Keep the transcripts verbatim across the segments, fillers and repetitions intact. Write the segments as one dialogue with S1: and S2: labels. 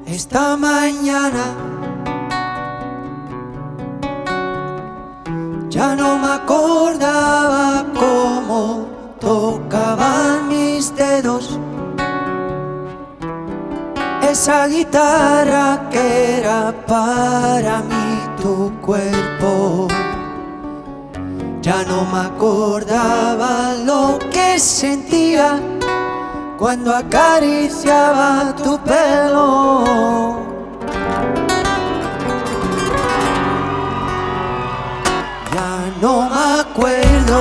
S1: Esta mañana ya no me acordaba cómo tocaban mis dedos esa guitarra que era para mí tu cuerpo. Ya no me acordaba lo que sentía cuando acariciaba tu pelo. Ya no me acuerdo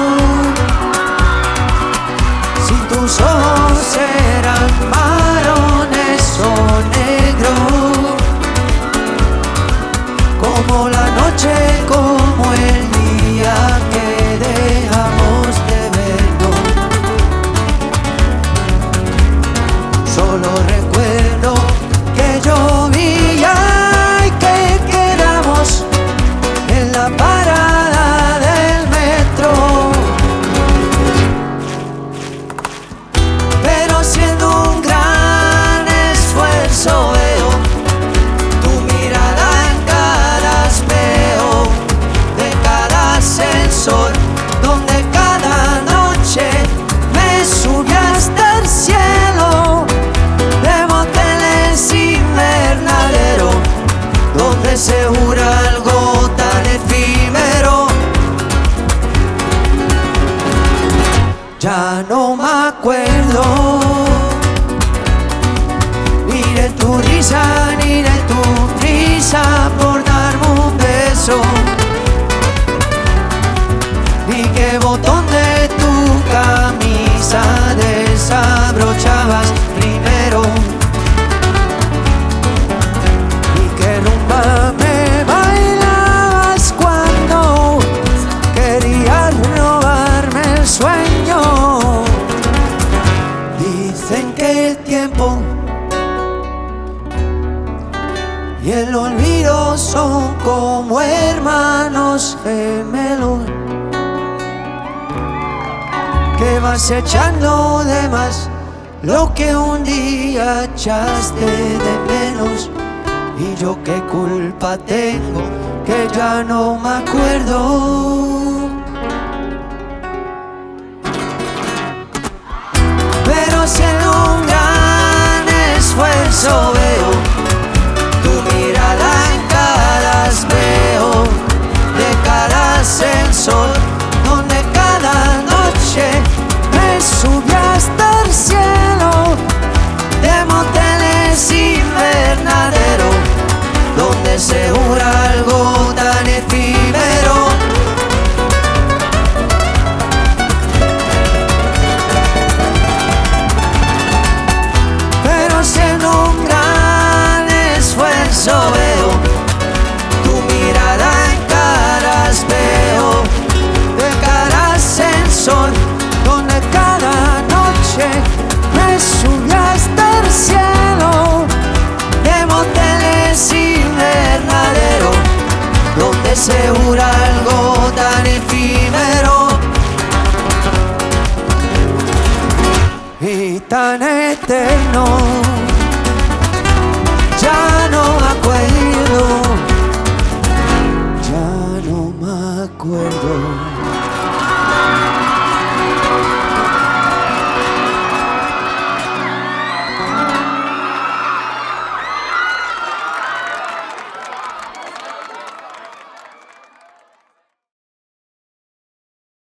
S1: si tus ojos eran marrones o negros, como la noche, como el día que dejamos de vernos. Solo recuerdo que llovía y que quedamos en la parada del metro, pero siendo un gran esfuerzo veo tu mirada en cada espejo de cada ascensor, donde cada noche me subí hasta el cielo, de moteles invernadero, donde se jura algo tan efímero. Ya no me acuerdo ni de tu risa ni de tu prisa por darme un beso, ni qué botón de tu camisa desabrochabas primero, ni qué rumba me bailabas cuando querías robarme el sueño. Dicen que el tiempo y el olvido son como hermanos gemelos, que vas echando de más lo que un día echaste de menos. Y yo qué culpa tengo que ya no me acuerdo, pero siendo un gran esfuerzo veo tu mirada en cada espejo de cada ascensor, donde cada noche me subí hasta el cielo, de moteles invernadero, donde se jura algo tan efímero. Pero siendo un gran esfuerzo veo tu mirada en cada espejo de cada ascensor, donde cada noche me subí hasta el cielo, de moteles invernadero, donde se jura algo tan efímero y tan eterno. Ya no me acuerdo, ya no me acuerdo.